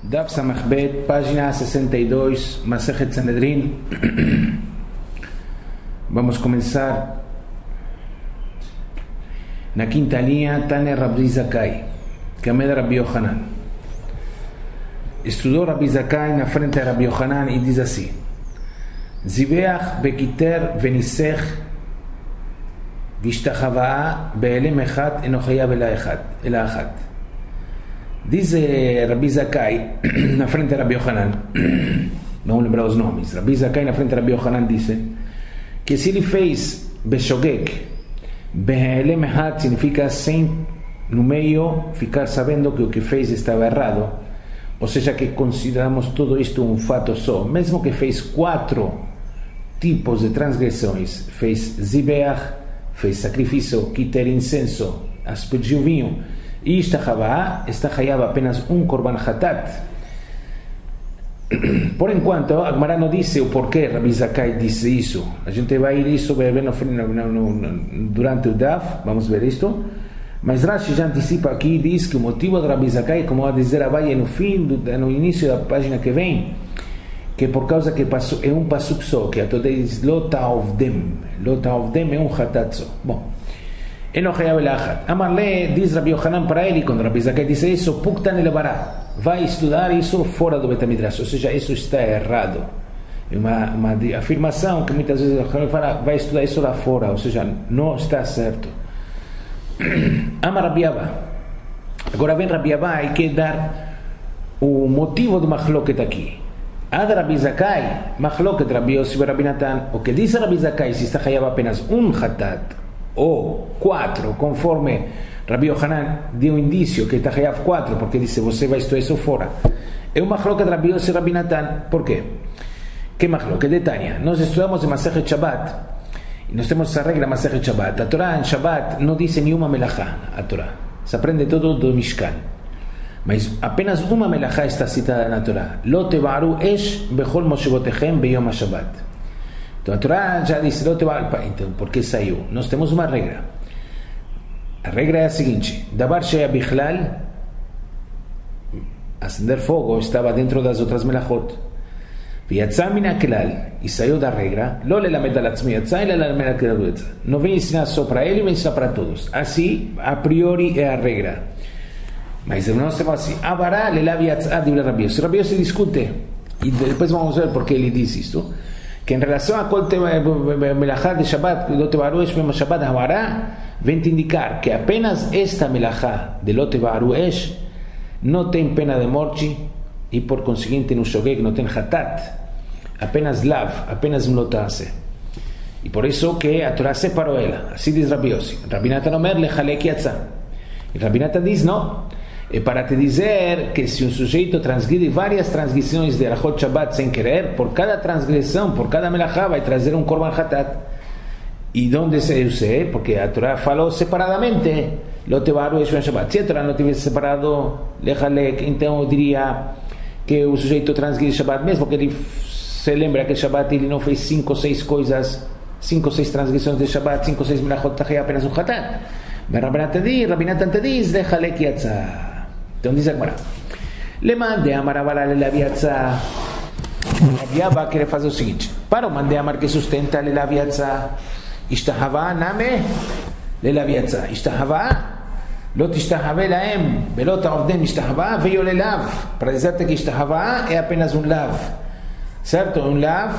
Daf Samachbet, página 62, Masejet Sanedrin. Vamos a comenzar na quinta linha. Tane Rabbi Zakai, que é Rabbi Yohanan. Estudou Rabbi Zakai na frente de Rabbi Yohanan e diz assim: Zibeach bekiter venisech vishtachava be'elem echat enochayav ela achat. Diz Rabbi Zakai na frente de Rabbi Yohanan, vamos lembrar os nomes. Rabbi Zakai na frente de Rabbi Yohanan disse que se ele fez beshogeg, be'elem echat significa sem no meio ficar sabendo que o que fez estava errado, ou seja, que consideramos tudo isto um fato só, mesmo que fez 4 tipos de transgressões, fez zibeach, fez sacrifício, quiter incenso, aspergiu vinho e istahava, estahayava apenas um korban hatat. Por enquanto, a Gemara não disse o porquê Rabbi Zakai disse isso. A gente vai ir isso ver durante o Daf, vamos ver isto. Mas Rashi já antecipa aqui, diz que o motivo de Rabbi Zakai, como vai dizer Abaye no início da página que vem, que por causa que é um pasuk só, que a toda diz Lo ta'ovdem é um hatat só. Bom, Enochayav ela achat. Amarle, diz Rabbi Yohanan para ele, quando Rabbi Zakai disse isso, Puktan elevará, vai estudar isso fora do Betamidrash, ou seja, isso está errado. É uma afirmação que muitas vezes fala, vai estudar isso lá fora, ou seja, não está certo. Ama Rabbi Abba. Agora vem Rabbi Abba e quer dar o motivo do machloket aqui. Ad Rabbi Zakai, machloket Rabbi Yossi e Rabbi Natan. O que diz Rabbi Zakai, se está chayav apenas um hatat ou 4, conforme Rabbi Yohanan deu um indício que está chayav 4, porque disse você vai estudar isso fora. É um machloket Rabbi Yossi e Rabbi Natan. Por quê? Que machloket de Tanya? Nós estudamos em Masechet Shabbat. E nós temos essa regra Masechet Shabbat. A Torá em Shabbat não diz nenhuma melachá. A Torá se aprende todo do Mishkan, mas apenas uma melachá está citada na Torá: Lo tevaru esh bechol moshevotechem beyom HaShabbat. Então a Torá já disse Lo tevaru. Então por que saiu? Nós temos uma regra. A regra é a seguinte: Davar sheya bichlal, acender fogo, estava dentro das outras melachot. ויצא מן הכלל, e saiu da regra, לא ללמד על עצמי יצא, אלא ללמד על כלל יצא. Não vem ensinar só para ele, vem ensinar para todos. Assim, a priori é a regra. Mas nós temos assim, avará lelav yatzá de Rabbi Yossi. Rabbi Yossi discute, e depois vamos ver por que ele diz isto, que em relação a qual melachá de Shabbat, lo tevaru esh bem Shabbat avará, vem te indicar que apenas esta melachá de lo tevaru esh não tem pena de morte, e por conseguinte no shogeg não tem hatat, apenas lav, apenas um lotase. E por isso que a Torá separou ela. Assim diz Rabbi Yossi. Rabbi Natan omer lechalek yatzá. E Rabbi Natan diz não, é para te dizer que se um sujeito transgride várias transgressões de Alachot Shabbat sem querer, por cada transgressão, por cada melachá vai trazer um korban hatat. E de onde eu sei? Porque a Torá falou separadamente lo tevaru esh ben Shabbat. Se a Torá não tivesse separado lechalek, então eu diria que o sujeito transgride Shabbat, mesmo que ele se lembra que Shabbat ele não fez 5 ou 6 coisas, 5 ou 6 transgressões de Shabbat, 5 ou 6 melachot, está apenas um hatat. Mas Rabbi Natan te diz lechalek yatzá. Então diz a Gemara: Leman de amar avará lelav yatzá. Rabbi Abba quer fazer o seguinte: para o man de amar que sustenta lelav yatzá, ishtahava name lelav yatzá, ishtahava לא תשתחווה להם ולא תעובדם משתחווה ויולה לאו, para dizer-te que ishtahava é apenas um lav, certo? Um lav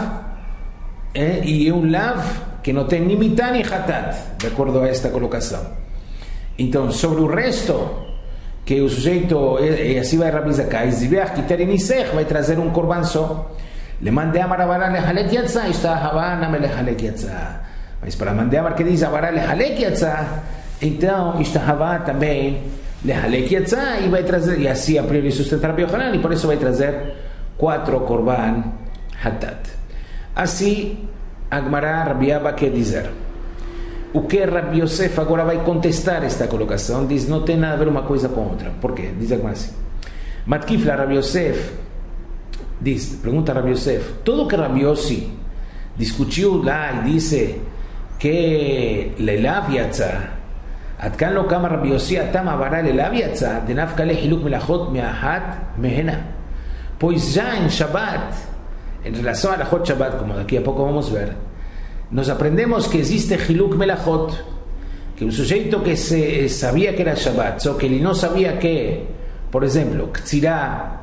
e um lav que não tem nem mitá nem hatat, de acordo a esta colocação. Então sobre o resto, que o sujeito, e assim vai Rabbi Zakai, zibeach quiter inisech, vai trazer um korban só. Leman de amar avará lechalek yatzá, ishtahava name lechalek yatzá. Mas para man de amar que diz avará lechalek yatzá, então istahava também lehalek yatzá, e vai trazer, e assim a priori sustenta Rabbi Yohanan, e por isso vai trazer 4 korban hatat. Assim a Gemara Rabbi Abba quer dizer o que Rabbi Yosef agora vai contestar esta colocação. Diz não tem nada a ver uma coisa com outra. Por quê? Diz a Gemara assim: Matkifla Rabbi Yosef diz, pergunta Rabbi Yosef, tudo que Rabbi Yossi discutiu lá e disse que lelav yatzá, עד כאן לא קם רבי יוסי התם עברה ללאו יצא דנפקא לחילוק מלאכות מאחת מהנה. Pues ya en Shabbat, en relación a la Hot Shabbat, como de aquí a poco vamos a ver, nos aprendemos que existe Hiluk Melachot, que un sujeto que sabía que era Shabbat, o que él no sabía que, por ejemplo, Ktsirá,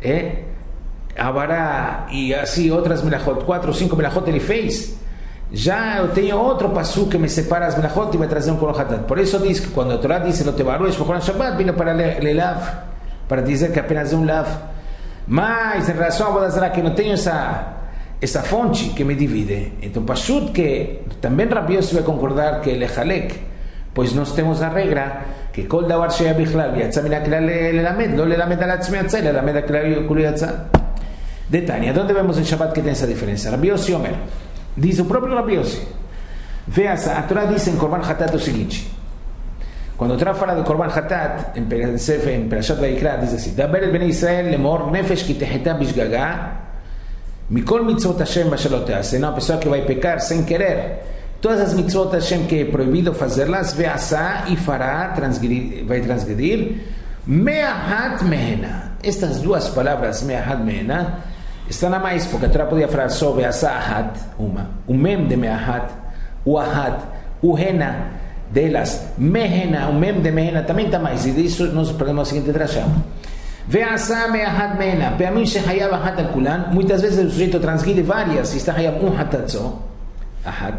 Abará y así otras Melachot, 4 o 5 Melachot ele fez, ya tengo otro pasú que me separa las Melachot y me trae un Korban Hatat. Por eso dice que cuando la Torah dice lo te baruch por Shabbat, vino para el Lav, para decir que apenas de un Lav. Mas en relación a Bodazara, que no tengo esa fonte que me divide, entonces Pashut que también Rabbi Yossi va a concordar que el Echalek, pues nos tenemos la regla que Kol Davar Sheya Bichlal Yatza Min HaKlal Lelamed, lo Lelamed al Atzmi Yatza, Lelamed al Klal Kuli Yatza. De Tania, ¿dónde vemos en Shabbat que tiene esa diferencia? Rabbi Yossi Omer, dice el propio Rabbi Yossi, veas, a Torah dice en Korban Hatat lo siguiente. Cuando Torah fala de Korban Hatat, en Perashat Vayikra, dice así: Daber el Bnei Israel lemor nefesh ki teheta bishgaga mikol mitzvot Hashem bashalot tease. No, a pesar que va a pecar sin querer, todas las mitzvot Hashem que he prohibido hacerlas, veasa y fará, va a transgredir, meahat mehena. Estas dos palabras, meahat mehena, están a más porque Torah podía falar so veasa ahat, uma, umem de meahat, uahat, uhena, de las mehena, un mem de mehena também está mais, e disso nós aprendemos a seguinte drasha: veasa meahat mehena, peamim shehayab ahat al kulan. Muitas vezes o sujeito transgride várias, e está hayab hatat só, ahat.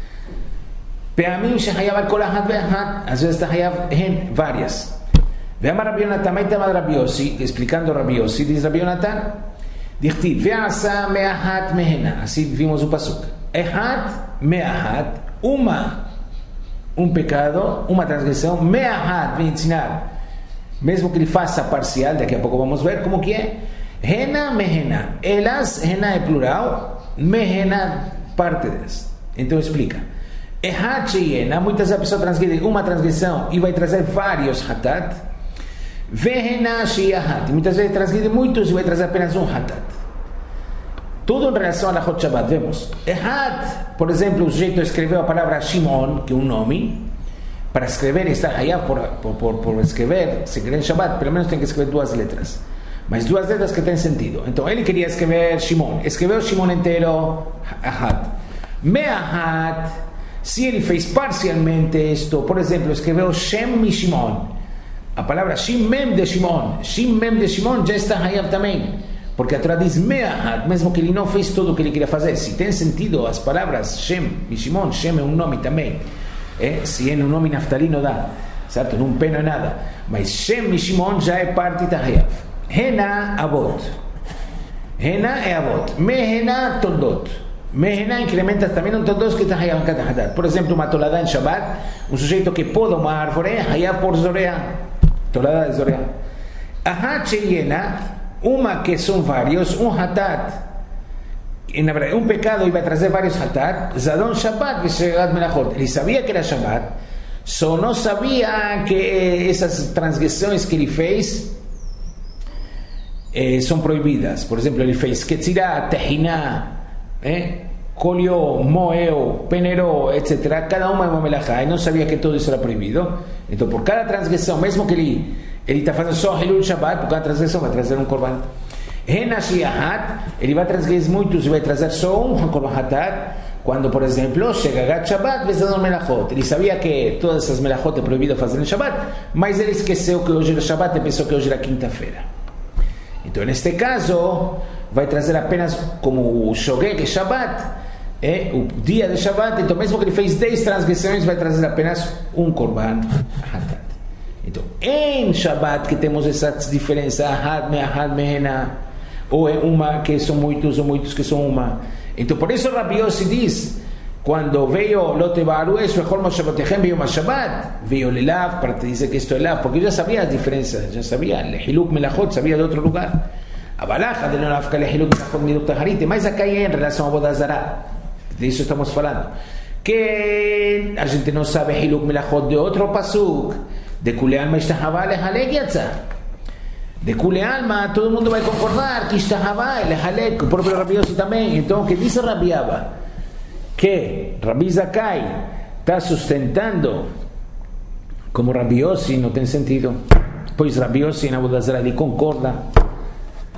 Peamim shehayab al kol ahat veahat, às vezes está hayab hen, várias. Veama Rabbi Yonatan, também está Rabbi Yossi, explicando Rabbi Yossi, diz Rabbi Yonatan, dichtiv, veasa meahat mehena, assim vimos o pasuk, ehat meahat, uma pecado, uma transgressão, me'ahad, vem ensinar, mesmo que ele faça parcial, daqui a pouco vamos ver como que é, hena, mehena, elas, hena é plural, mehena, parte delas. Então explica, ehat sheyena, muitas vezes a pessoa transgride uma transgressão e vai trazer vários hatat, vehena sheyahat, muitas vezes transgride muitos e vai trazer apenas um hatat. Tudo em relação a Hot Shabbat, vemos. Ehat, por exemplo, o sujeito escreveu a palavra Shimon, que é um nome, para escrever, está hayab por escrever, se quer em Shabbat, pelo menos tem que escrever 2 letras. Mas 2 letras que têm sentido. Então ele queria escrever Shimon, escreveu Shimon inteiro, Ahat. Me'ahat, se ele fez parcialmente isto, por exemplo, escreveu Shem mi Shimon, a palavra Shim mem de Shimon já está hayab também. Porque a Torá diz me'ahat, mesmo que ele não fez tudo o que ele queria fazer. Se tem sentido as palavras Shem e Shimon, Shem é um nome também. Se é um nome Naftali não dá, certo? Não pena nada. Mas Shem e Shimon já é parte da Hayav. Hena avot. Hena é avot. Mehena toldot. Mehena incrementa também um toldot que está Hayav cada hadat. Por exemplo, uma toladá em Shabbat, um sujeito que poda uma árvore, Hayav por zoreá. Toladá de zoreá. Ahat sheyena, uma que são vários, um hatat, na verdade, um pecado iba a trazer vários hatat, zadon Shabbat v'shegat melachot. Ele sabia que era Shabbat, só não sabia que essas transgressões que ele fez são proibidas. Por exemplo, ele fez ketzirá, tehiná, colheu, moeu, peneirou, etc. Cada uma é uma melachá, e não sabia que tudo isso era proibido. Então, por cada transgressão, mesmo que ele está fazendo só Hilul Shabbat, por cada transgressão vai trazer um korban. Hena sheyahat, ele vai trazer muitos e vai trazer só um korban hatat. Quando, por exemplo, chega Gat Shabbat, vezador melachot. Ele sabia que todas essas melachot é proibido fazer no Shabbat, mas ele esqueceu que hoje era Shabbat e pensou que hoje era quinta-feira. Então, neste caso, vai trazer apenas como o Shogeg Shabbat, o dia de Shabbat. Então, mesmo que ele fez 10 transgressões, vai trazer apenas um korban hatat. Então, em Shabbat que temos essas diferenças, Ahad, Me'ahad, Mehena, ou é uma que são muitos, ou muitos que são uma. Então, por isso Rabbi Yossi diz, quando veio Lote Baruch, Vechol Moshavotechem, veio uma Shabbat, veio Lelav, para te dizer que isto é Lav, porque eu já sabia as diferenças, já sabia, Lehiluk Melachot, sabia de outro lugar. A Balacha, de Lelav, que Lehiluk Melachot, Miduk Taharit, mas acá em relação a Bodazara, de isso estamos falando, que a gente não sabe Lehiluk Melachot de outro pasuk, de Kule Alma Ishtahavá Lehalek Yatza. De Kule Alma, todo mundo vai concordar que Ishtahavá Lehalek, o próprio Rabbi Yossi também. Então, o que diz Rabbi Abba? Que Rabbi Zakai está sustentando como Rabbi Yossi, não tem sentido. Pois Rabbi Yossi na Bodazara ele concorda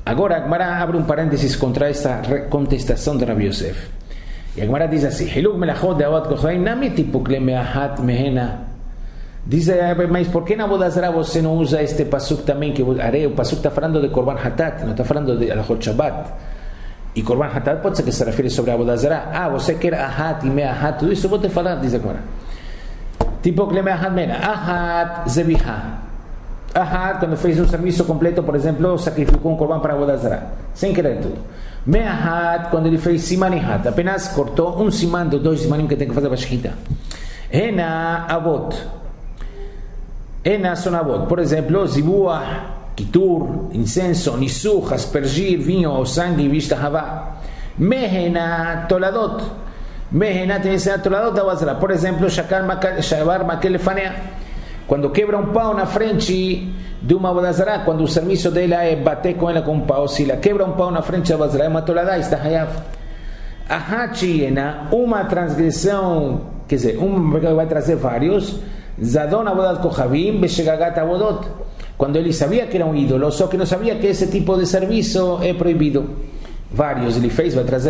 Agora a Gemara abre um parênteses contra esta contestação de Rabi Yosef. E a Gemara diz assim: Hiluk melachot de avot kohaim nami tipuk le meahat mehena. Diz, mas por que na Avodah Zarah você não usa este pasuk também? Que o pasuk está falando de Korban Hatat, não está falando de Alachot Shabbat. E Korban Hatat pode ser que se refere sobre a Avodah Zarah. Você quer ahat e meahat, tudo isso eu vou te falar, diz a Gemara. Tipuk le meahat mehena. Ahat zebihah. Ahat, quando fez um serviço completo, por exemplo, sacrificou um Korban para a Avodah Zarah, sem querer tudo. Meahat, quando ele fez simanihat, apenas cortou um siman dos 2 simanim que tem que fazer para a shechita. Hena avot. Hena son avot. Por exemplo, zibuah, kitur, incenso, nisuch, aspergir, vinho ou sangue, vista havá. Mehena toladot. Mehena tem que ser toladot da Avodah Zarah. Por exemplo, shavar makel lefanea. Quando quebra um pau na frente de uma Avodah Zarah, quando o serviço dela é bater com ela com um pau, se ela quebra um pau na frente da Avodah Zarah, é uma toladá, está hayav. Ahachiena, uma transgressão, quer dizer, vai trazer vários, Zadon Avodat Kohavim, Beshegagat Avodot, quando ele sabia que era um ídolo, só que não sabia que esse tipo de serviço é proibido. Vários ele fez, vai trazer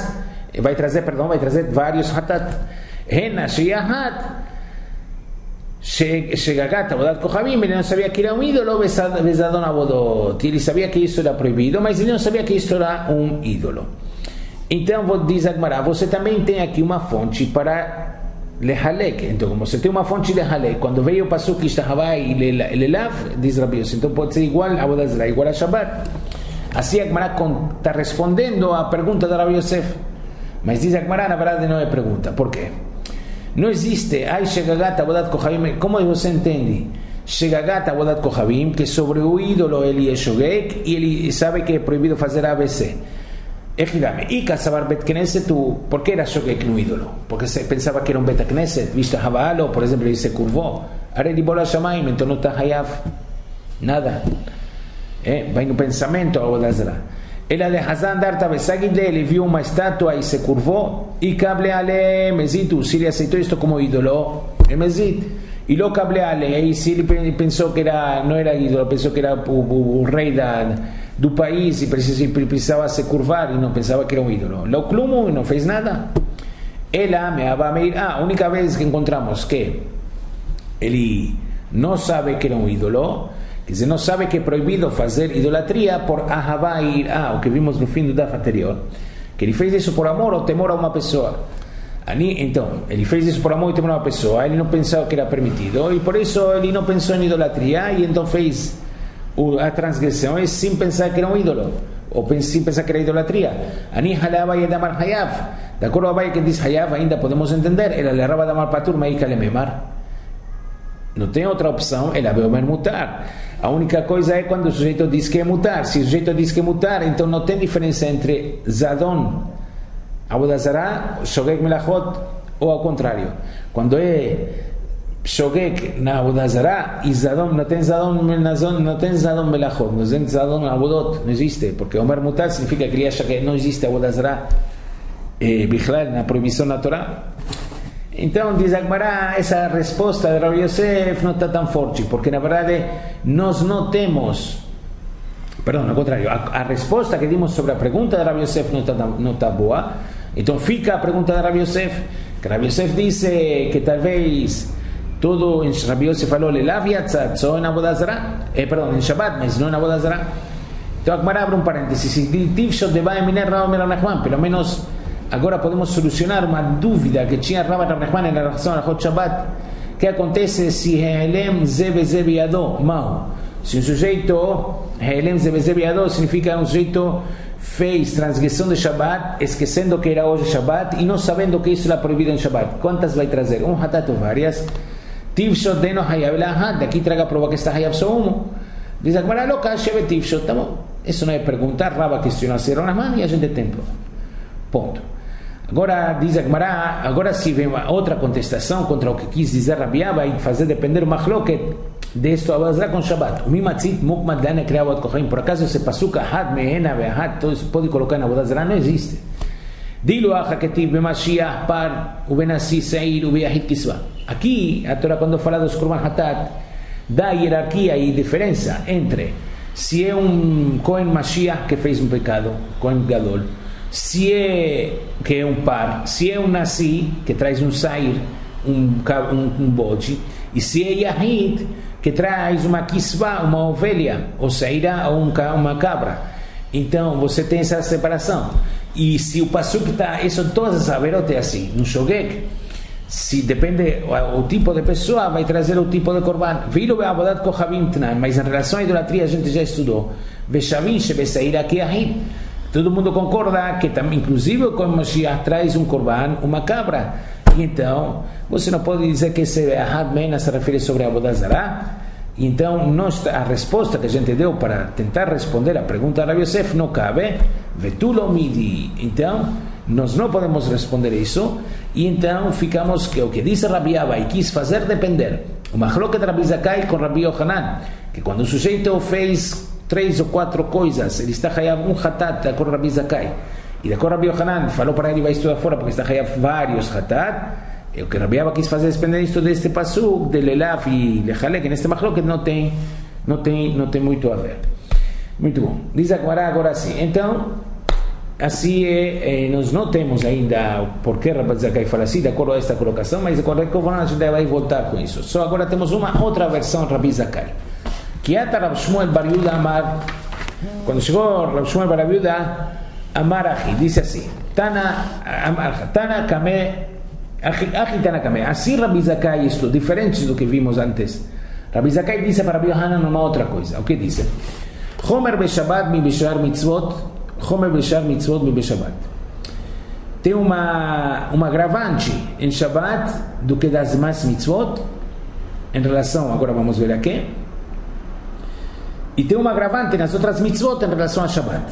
vários hatat. Hena Sheyahat, Shegagat Avodat Kohavim, ele não sabia que era um ídolo, Bezadon Avodot, ele sabia que isso era proibido, mas ele não sabia que isso era um ídolo. Então, diz a Gemara, você também tem aqui uma fonte para lehalek. Então, como você tem uma fonte de lehalek, quando veio o pasuk ishtahavai e lelav, diz Rabi Yosef, então pode ser igual a Avodah Zarah, igual a Shabbat. Assim a Gemara está respondendo à pergunta de Rabi Yosef. Mas diz a Gemara, na verdade não é pergunta. Por qué? Não existe, ai shegagat avodat kohavim, como você entende? Shegagat avodat kohavim, que sobre o ídolo ele é shogek e ele sabe que é proibido fazer ABC. E caçavar Bet Knesset, por que era shogek no ídolo? Porque se pensava que era um Bet Knesset, vista Havalo, por exemplo, ele se curvou. Areli bola shamaim, então não está hayav nada. Vai no pensamento a Avodah Zarah. Ela de Hazan Darta Besagid, ele viu uma estátua e se curvou. E cable ale Mezit, se ele aceitou isto como ídolo, é Mezit. E lo cable ale, e se ele pensou que não era ídolo, pensou que era o rei do país e precisava se curvar e não pensava que era um ídolo. Lo clumo e não fez nada. Ela me abameir. A única vez que encontramos que ele não sabe que era um ídolo, quer dizer, não sabe que é proibido fazer idolatria por ahabair, o que vimos no fim do daf anterior, que ele fez isso por amor ou temor a uma pessoa. Então, ele fez isso por amor e temor a uma pessoa, ele não pensava que era permitido e por isso ele não pensou em idolatria e então fez a transgressão sem pensar que era um ídolo ou sem pensar que era idolatria. Ani halava e damar hayav, de acordo a Abai que diz hayav, ainda podemos entender, ela le raba damar patur maika le memar, não tem outra opção, ela veio mutar. A única coisa é quando o sujeito diz que é mutar. Se o sujeito diz que é mutar, então não tem diferença entre Zadon, Avodah Zarah, Shogek Melachot, ou ao contrário. Quando é Shogek na Avodah Zarah e Zadon, não tem Zadon Melachot, não tem Zadon Avodot, não existe, porque Omer mutar significa que ele acha que não existe Avodah Zarah Bichlal, na proibição na Torá. Então, diz a Gemara, essa resposta de Rabi Yosef não está tão forte, porque na verdade nós não temos, perdão, ao contrário, a resposta que dimos sobre a pergunta de Rabi Yosef não está boa. Então fica a pergunta de Rabi Yosef, que Rabi Yosef disse que talvez todo, Rabi Yosef falou, lelav yatzat, só em Avodah Zarah, perdão, em Shabbat, mas não em Avodah Zarah. Então a Gemara abre um parênteses, tivshot de bae miner Rav Nachman, pelo menos agora podemos solucionar uma dúvida que tinha Rav Nachman em relação a Alachot Shabbat. O que acontece se He'elem Zebe Biado, mal? Se um sujeito, He'elem Zebe Biado, significa um sujeito fez transgressão de Shabbat, esquecendo que era hoje Shabbat e não sabendo que isso era proibido em Shabbat. Quantas vai trazer? Um hatat ou várias? Tivshot deno hayav lahad, daqui traga a prova que está hayav só um. Diz a Gemara, loca, sheve tivshot, tá bom? Isso não é perguntar, Rava questionou a Rav Nachman e a gente tem prova. Ponto. Agora diz a Gemara, agora se vem uma outra contestação contra o que quis dizer Rabi Abba e fazer depender o machloket desto Avodah Zarah com Shabbat. O mimatzit mukmad lana kriavot kohaim. Por acaso esse pasuk ahad mehena ve'ahad, todo isso pode colocar na Avodah Zarah? Não existe. Dilo acha ketiv b'mashiach par ubenasi seir ubeahit kisva. Aqui a Torá quando fala dos korban hatat dá hierarquia e diferença entre se é um Cohen Mashiach que fez um pecado, Cohen Gadol, se é que é um par, se é um Nasi que traz um Sair, um bode, e se é Yahid que traz uma Kisvah, uma ovelha, ou Saira, ou uma cabra. Então você tem essa separação. E se o Pasuk está, isso todas as averot é assim, no Shogeg, se depende o tipo de pessoa, vai trazer o tipo de korban. Vilo be'avodat kochavim tnan, mas em relação à idolatria a gente já estudou. Veshavim shebesair akiahid. Todo mundo concorda que também, inclusive o Kohen Mashiach traz um korban, uma cabra. Então, você não pode dizer que esse ahad mena se refere sobre a avodat zará. Então, a resposta que a gente deu para tentar responder a pergunta de Rabi Yosef não cabe. Vetulo midi. Então, nós não podemos responder isso. E então, ficamos que o que disse Rabi Abai quis fazer depender. O machloket de Rabi Zakai com Rabi Yohanan, que quando o sujeito fez 3 ou 4 coisas, ele está hayav um hatat, de acordo com Rabi Zakai. E de acordo com Rabi Yohanan, falou para ele, vai estudar fora, porque está hayav vários hatat. O que Rabi Abba quis fazer depender isto deste pasuk de Lelav e Lechalek, neste machloket não tem muito a ver. Muito bom. Diz a Gemara agora sim. Então, assim nós não temos ainda por que Rabi Zakai fala assim, de acordo a esta colocação, mas de acordo com a gente vai voltar com isso. Só agora temos uma outra versão de Rabi Zakai. Que é Rabi Shmuel Bar Yehuda Amar, quando chegou Rabi Shmuel Bar Yehuda Amar Achi, disse assim: Tana Kame. Assim Rabi Zakai, isto diferente do que vimos antes. Rabi Zakai disse para Rabi Yohanan uma outra coisa. O que disse? Chomer beshabat mi beshar mitzvot, Chomer beshar mitzvot mi beshabat. Tem uma agravante em Shabbat do que das demais mitzvot, em relação, agora vamos ver aqui, e tem uma agravante nas outras mitzvot em relação a Shabbat.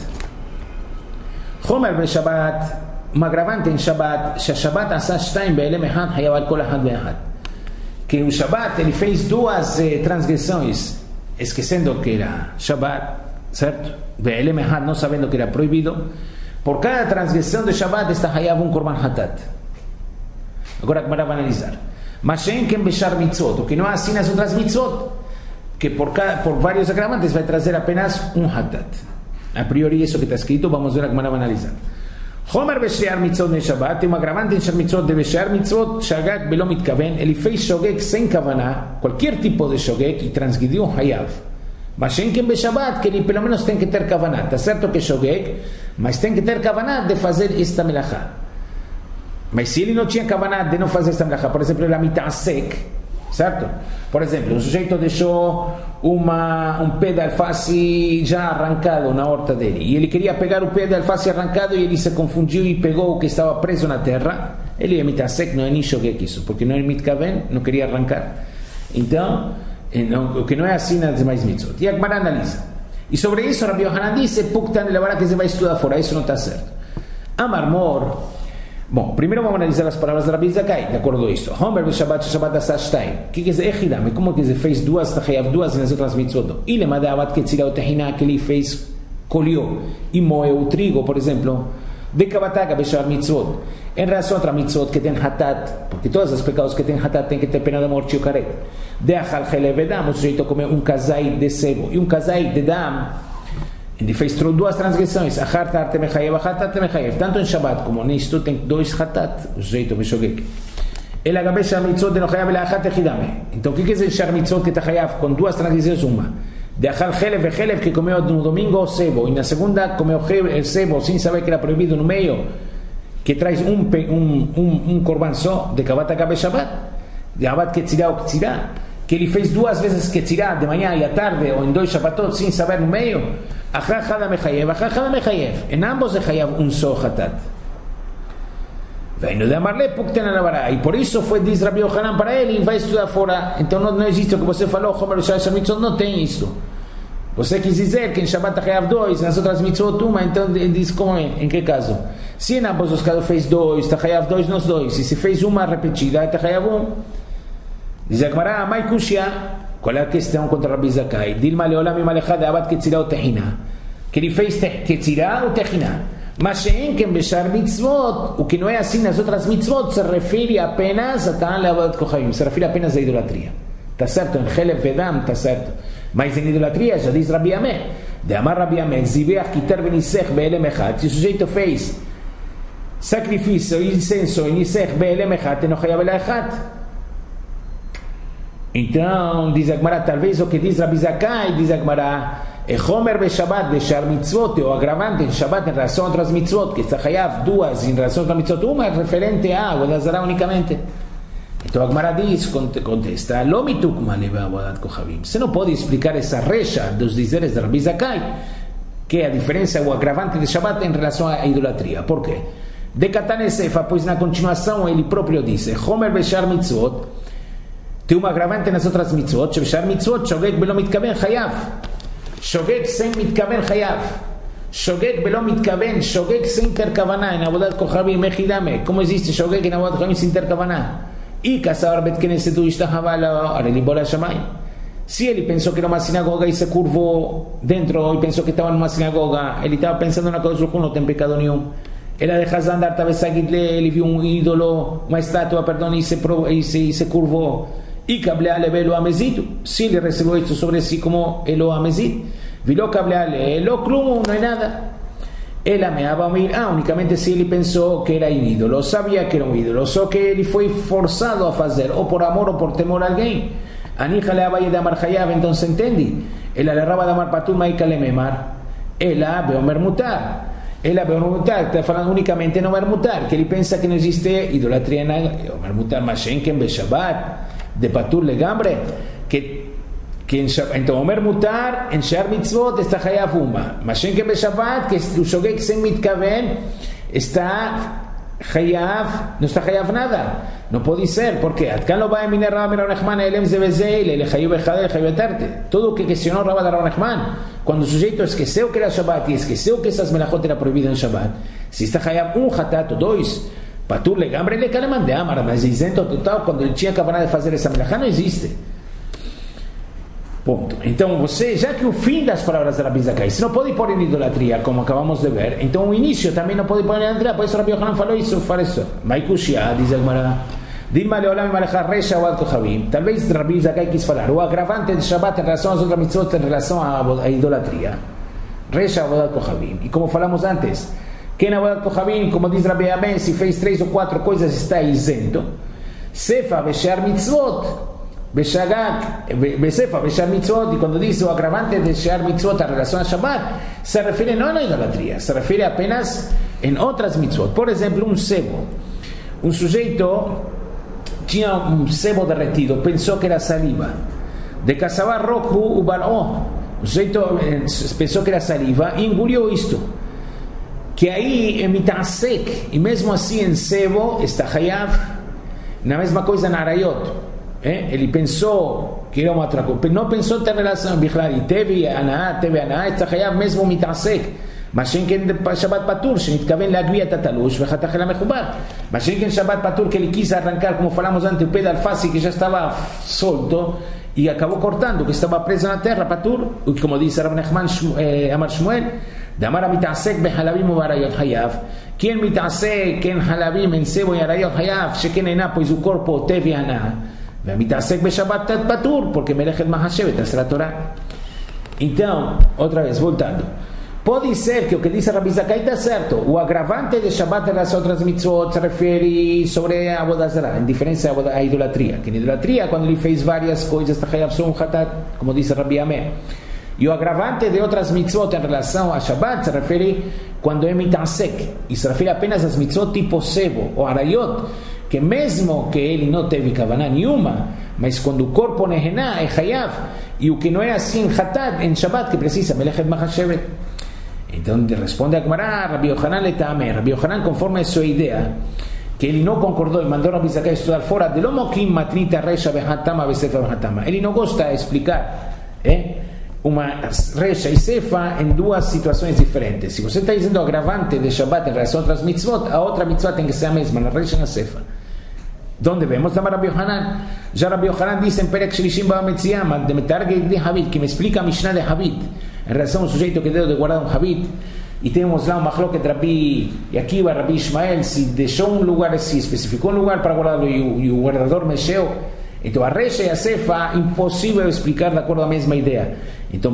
Chomer beshabat, uma agravante em Shabbat, שהשבת עשה 2 בהלם אחד, חייב על כל אחד ואחד. Que o Shabbat ele fez 2 transgressões, esquecendo que era Shabbat, certo? בהלם אחד, não sabendo que era proibido. Por cada transgressão de Shabbat está hayav um korban hatat. Agora vamos analisar. Mas em quem bechar mitzvot, o que não é assim nas outras mitzvot, que por vários agravantes vai trazer apenas um hatat. A priori isso que está escrito, vamos ver como vamos analisar. Homer Beshear Mitzvot de Shabbat, tem uma agravante em Mitzvot de Beshear Mitzvot, Shagak Belo Mitkaven, ele fez Shogek sem Kavaná, qualquer tipo de Shogek, e transgrediu um Hayav. Mas em que Shabbat, que ele pelo menos tem que ter Kavaná, está certo que Shogek, mas tem que ter Kavaná de fazer esta melachá. Mas se ele não tinha Kavaná de não fazer esta melachá, por exemplo, ele era mitasek, certo? Por exemplo, um sujeito deixou um pé de alface já arrancado na horta dele, e ele queria pegar o pé de alface arrancado e ele se confundiu e pegou o que estava preso na terra. Ele é mitasek, não é nem shogek isso, porque não é mitkaven, não queria arrancar. Então, o que não é assim nas demais mitzvot. E a Gemara analisa. E sobre isso, Rabi Yohanan disse, Puktan levará que você vai estudar fora, isso não está certo. Amar Mor. Bom, primeiro vamos analisar as palavras de Rabi Zakai, de acordo com isso. Homer Beshabat Shabbat Asashtain. O que quer dizer Echidame? Como que ele fez 2, Tachayav 2 nas outras mitzvot? Ele madavat que tirou o Tehina, que ele fez, colheu e moeu o trigo, por exemplo. De Kabataga Beshar mitzvot. Em relação a outra mitzvot que tem hatat, porque todos os pecados que tem hatat tem que ter pena de morte ou caret. De Achal Chelevedam, o sujeito come um kazai de sebo e um kazai de dam. Ele fez 2 transgressões, tanto em Shabbat como nisto tem 2 hatat, o sujeito beshogek. Ele agabe shar mitzvot de no chayav ela achat echidame. Então o que quer dizer shar mitzvot que está chayav com 2 transgressões uma? De achal chelev e chelev que comeu no domingo o sebo, e na segunda comeu el sebo sem saber que era proibido no meio, que traz um korban só, de kavat agabe Shabbat, de abat ketzirá ou ketzirá, que ele fez 2 vezes ketzirá, de manhã e à tarde, ou em 2 Shabbatot, sem saber no meio. Em ambos de Hayav um só hatat. Veio de Amarle Pukten Anavará. E por isso foi diz Rabi Yohanan para ele e vai estudar fora. Então não existe o que você falou, Homer Shai Mitzvot, não tem isso. Você quis dizer que em Shabbat Hayav 2, nas outras Mitzvot uma, então diz como é, em que caso? Se em ambos os casos fez 2, Hayav 2 nos 2, e se fez uma repetida, Hayav 1. Diz a Gemara, Mai Kushia. Qual é a questão contra Rabi Zakai? Dilma leolam imalechá de abat ketzirá ou tehina. Que ele fez ketzirá ou tehina. Mas em quem bechar mitzvot, o que não é assim nas outras mitzvot, se refere apenas a ta'an leabat kochavim, se refere apenas à idolatria. Está certo? Em Chelev Vedam, está certo. Mas em idolatria, já diz Rabi Amé, de Amar Rabi Amé, Zibeach Kiter Venisech Be'elem Echad, se o sujeito fez sacrifício e incenso em Nisech Be'elem Echad, não chayav ela Echad. Então, diz a Gemara, talvez o que diz Rabi Zakai, diz a Gemara, Homer Beshabbat, Beshar Mitzvot, o agravante em Shabbat em relação a outras mitzvot, que está chayav duas em relação a outras mitzvot, uma é referente a Avodat Zarah unicamente. Então a Gemara diz, contesta, Lo mitukma leva Avodat Kochavim. Você não pode explicar essa recha dos dizeres de Rabi Zakai, que é a diferença, o agravante de Shabbat em relação à idolatria. Por quê? De Katan Sefa, pois na continuação ele próprio disse, Homer Beshar Mitzvot, tem uma agravante nas outras mitzvot, Beshar Mitzvot, Shogeg Belo Mitkaven Chayav. Shogeg sem Mitkaven Chayav. Shogeg Belo Mitkaven, Shogeg sem ter Kavaná, em Avodat Kochavim Mechidame. Como existe Shogeg em Avodat Kochavim sem ter Kavaná? E Kassar Bet Knesset Ishtahaval Arelibora Shamay. Se ele pensou que era uma sinagoga e se curvou dentro, e pensou que estava numa sinagoga, ele estava pensando na coisa, não tem pecado nenhum. Era de Hazandar, talvez ele viu um ídolo, uma estátua, perdão, e se curvou. E Kableale Belo Amezito, se ele recebeu isto sobre si como Elo Amezit, Vilo Kableale, Elo Klumo, não é nada. Ela me va a oír, unicamente se ele pensou que era um ídolo, sabia que era um ídolo, só que ele foi forçado a fazer, ou por amor ou por temor a alguém. Anija le abaye de Amar Hayav, então se entende. Ela le raba de Amar Patur, Maika le memar. Ela ve Omer Mutar. Ela ve Omer Mutar, está falando unicamente no Omer Mutar, que ele pensa que não existe idolatria en Omer Mutar, Mashenken be Shabbat, de Patur legambre, que então Omer Mutar en Shar Mitzvot está Hayav Uma, Mashenken be Shabbat, que o Shogeg sem Mitkaven está Hayav, no está Hayav nada, no puede ser, porque Atkan lo va a eminar Rabbi Nachman Elem Zebezei, le Hayav Echad, le Hayav Etarte, todo lo que questionó Rabbi Nachman, cuando el sujeito esqueceu que era Shabbat y esqueceu que esas melachot era prohibido en Shabbat, si está Hayav hatat o dois, Patur legambre le Kaleman de Amar, mas isento total, quando ele tinha acabado de fazer essa melachá, não existe. Ponto. Então você, já que o fim das palavras da Rabi Zakai, você não pode pôr em idolatria, como acabamos de ver, então o início também não pode pôr em idolatria, por isso Rabi Yohanan falou isso, fala isso. Maikushia, diz a Gemara, Dilma leolam malachar reisha wad kochavim. Talvez Rabi Zakai quis falar, o agravante de Shabbat em relação às outras mitzvot, em relação à idolatria. Reisha wad kochavim. E como falamos antes, quem na wad kochavim, como diz Rabi Amé, se fez 3 ou 4 coisas está isento. Sefa beshar mitzvot. Beshagak, Besefa, Beshar Mitzvot, y cuando dice o agravante de Shar Mitzvot en relación a Shabbat, se refiere no a la idolatría, se refiere apenas en otras mitzvot. Por ejemplo, un cebo. Un sujeito tinha un cebo derretido, pensó que era saliva. De Casabar Roku Ubaló. Un sujeito pensó que era saliva y engolió esto. Que aí en Mitasek, y mesmo así en cebo está Hayav, na mesma coisa na Arayot. Ele pensou que era uma outra coisa, não pensou ter relação bichlal, e teve aná, está chayav mesmo mitasek, mas sem que Shabbat Patur, שנתכוון להגביה את התלוש וחתך אל המחובר, mas sem que Shabbat Patur, que ele quis arrancar, como falamos antes, o pé da alface que já estava solto, e acabou cortando, que estava preso na terra, Patur, como disse Rav Nachman Amar Shmuel, דאמר המתעסק בחלבים ובריות חייב, כן מתעסק, כן חלבים, אין סבו יריות חייב, שכן אינה pois o corpo teve aná, והמתעסק בשבת פטור, porque מלאכת מחשבת, essa é a Torá. Então, outra vez, voltando, pode ser que o que diz Rabi Zakai está certo, o agravante de Shabbat nas outras mitzvot se refere sobre a Avodat Zarah, em diferença à idolatria, que na idolatria, quando ele fez várias coisas, está chayav só hatat, como diz Rabi Amé. E o agravante de outras mitzvot em relação a Shabbat se refere quando é mitasek, e se refere apenas às mitzvot tipo sebo ou arayot, que mesmo que ele não teve kavaná nenhuma, mas quando o corpo nehená é chayav, e o que não é assim hatat em Shabbat, que precisa melechet machashevet. Então responde a Gemara, Rabi Yohanan letame, Rabi Yohanan conforme a sua ideia, que ele não concordou e mandou Rabi Zakai estudar fora de lomokim matrita reisha behatama besefa behatama. Ele não gosta de explicar, uma reisha e sefa em duas situações diferentes. Se você está dizendo agravante de Shabbat em relação a outras mitzvot, a outra mitzvot tem que ser a mesma, na reisha e na sefa. Donde vemos a Rabi Yohanan? Já Rabi Yohanan diz em Perek Shlishim Ba'ametziyam, de Metargei de Habit, que me explica a Mishnah de Habit, em relação ao sujeito que deu de guardar um Habit, e temos lá um machloket Rabi Akiva, Rabi Ishmael, se deixou um lugar, se especificou um lugar para guardá-lo e o guardador mexeu, Então a Recha e a Sefa, impossível explicar de acordo com a mesma ideia. Então,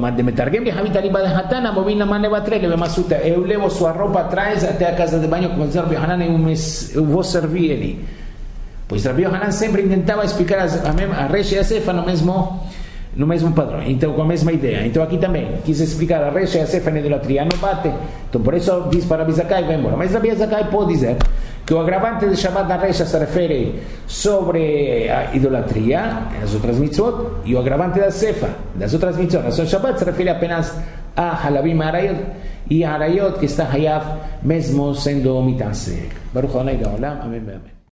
eu levo sua roupa atrás até a casa de banho, como diz Rabbi Yohanan, eu vou servir ele. Pois Rabbi Yohanan sempre tentava explicar a Recha e a Sefa no mesmo padrão, então com a mesma ideia. Então aqui também quis explicar a Recha e a Sefa na idolatria, não bate. Então por isso diz para Rabbi Zakai, vai embora. Mas Rabbi Zakai pode dizer que o agravante de Shabbat da Recha se refere sobre a idolatria, as outras mitzvot, e o agravante da Sefa, das outras mitzvot, na Shabbat, se refere apenas a Halabim Harayot, e Harayot que está Hayav mesmo sendo Mitan Sek. Baruch Adonai Leolam, amém.